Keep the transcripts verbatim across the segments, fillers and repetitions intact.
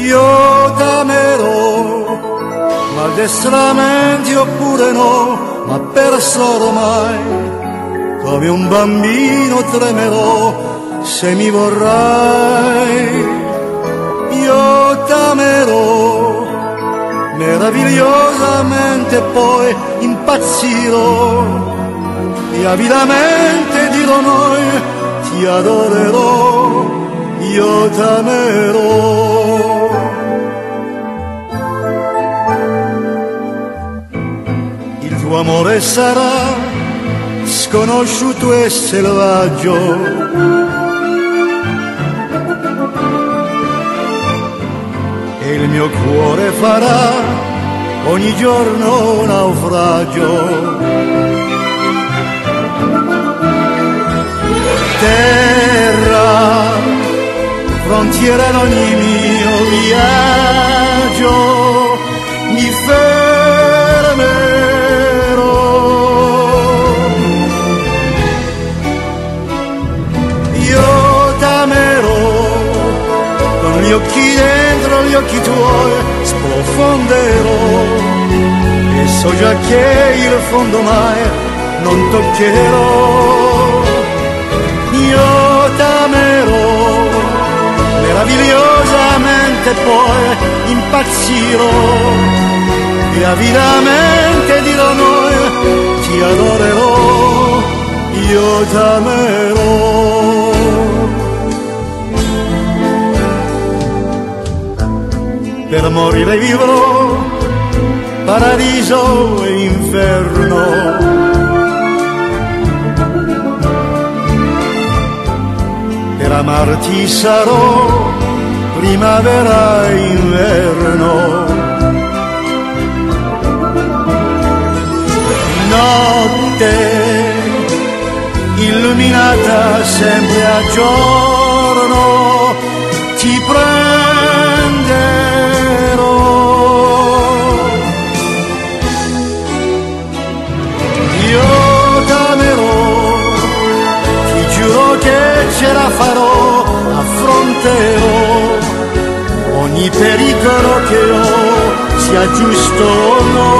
io t'amerò, maldestramente oppure no, ma perso ormai, come un bambino tremerò se mi vorrai. Io t'amerò, meravigliosamente poi impazzirò, e avidamente dirò noi, ti adorerò, io t'amerò. Il tuo amore sarà sconosciuto e selvaggio, e il mio cuore farà ogni giorno naufragio. Terra, frontiera d'ogni mio viaggio, mi fermerò. Io t'amerò, con gli occhi dentro gli occhi tuoi sprofonderò, e so già che il fondo mai non toccherò. Io t'amerò, meravigliosamente poi impazzirò, e avidamente dirò noi, ti adorerò, io t'amerò. Per morire vivrò paradiso e inferno, per amarti sarò primavera e inverno. Notte illuminata sempre a giorno, ti prenderò. Io t'amerò, ti giuro che ce la farò, affronterò ogni pericolo che ho, sia giusto o no.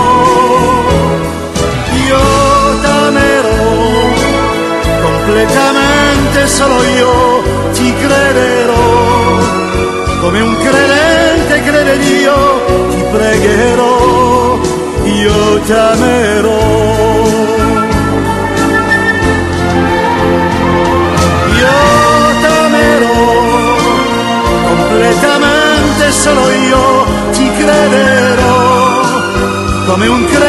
Io t'amerò, completamente solo io ti crederò, come un credente crede Dio, ti pregherò, io t'amerò. Completamente solo io ti crederò, come un credente